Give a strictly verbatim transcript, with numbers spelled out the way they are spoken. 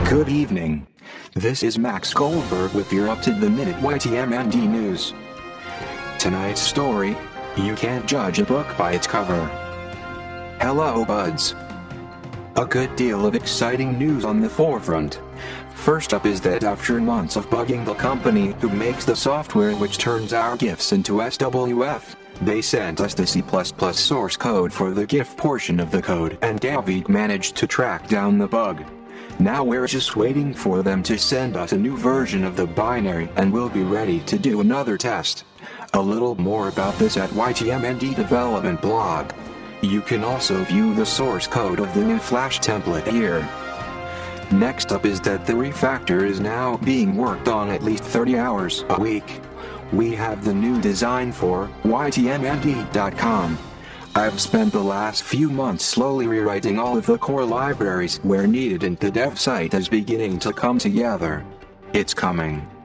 Good evening. This is Max Goldberg with your up-to-the-minute Y T M N D news. Tonight's story: you can't judge a book by its cover. Hello, buds. A good deal of exciting news on the forefront. First up is that after months of bugging the company who makes the software which turns our GIFs into S W F, they sent us the C plus plus source code for the GIF portion of the code, and David managed to track down the bug. Now we're just waiting for them to send us a new version of the binary and we'll be ready to do another test. A little more about this at Y T M N D development blog. You can also view the source code of the new Flash template here. Next up is that the refactor is now being worked on at least thirty hours a week. We have the new design for Y T M N D dot com. I've spent the last few months slowly rewriting all of the core libraries where needed, and the dev site is beginning to come together. It's coming.